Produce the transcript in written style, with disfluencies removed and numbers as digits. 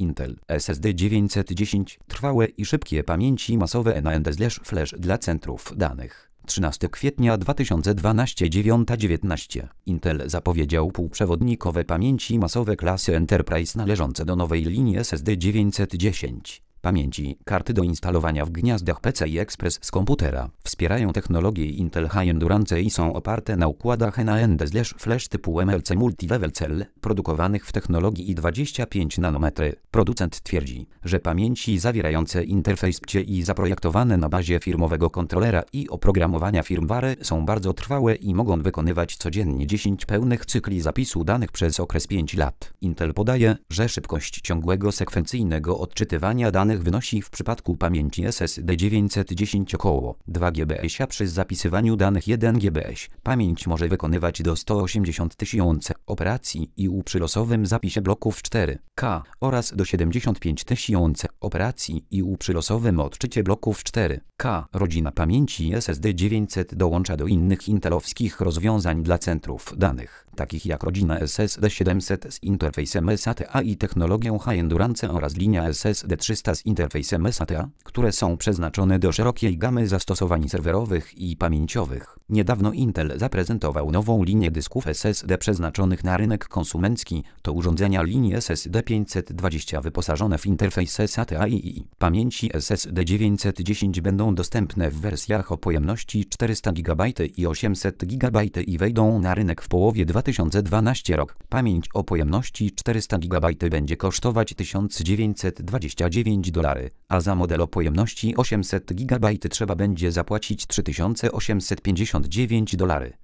Intel SSD 910 trwałe i szybkie pamięci masowe NAND/Flash dla centrów danych. 13 kwietnia 2012 9:19 Intel zapowiedział półprzewodnikowe pamięci masowe klasy Enterprise należące do nowej linii SSD 910. Pamięci karty do instalowania w gniazdach PCI Express z komputera wspierają technologię Intel High Endurance i są oparte na układach NAND/Flash typu MLC Multi-Level Cell produkowanych w technologii i25 nanometry. Producent twierdzi, że pamięci zawierające interfejs PCI zaprojektowane na bazie firmowego kontrolera i oprogramowania firmware są bardzo trwałe i mogą wykonywać codziennie 10 pełnych cykli zapisu danych przez okres 5 lat. Intel podaje, że szybkość ciągłego sekwencyjnego odczytywania danych wynosi w przypadku pamięci SSD 910 około 2 GB, a przy zapisywaniu danych 1 GB. Pamięć może wykonywać do 180 tysięcy operacji IU przy losowym zapisie bloków 4K oraz do 75 tysięcy operacji IU przy losowym odczycie bloków 4K. Rodzina pamięci SSD 900 dołącza do innych intelowskich rozwiązań dla centrów danych, takich jak rodzina SSD 700 z interfejsem SATA i technologią High Endurance oraz linia SSD 300 z interfejsem SATA, które są przeznaczone do szerokiej gamy zastosowań serwerowych i pamięciowych. Niedawno Intel zaprezentował nową linię dysków SSD przeznaczonych na rynek konsumencki. To urządzenia linii SSD 520 wyposażone w interfejs SATA i pamięci SSD 910 będą dostępne w wersjach o pojemności 400 GB i 800 GB i wejdą na rynek w połowie 2012 rok. Pamięć o pojemności 400 GB będzie kosztować $1929, a za model o pojemności 800 GB trzeba będzie zapłacić $3859.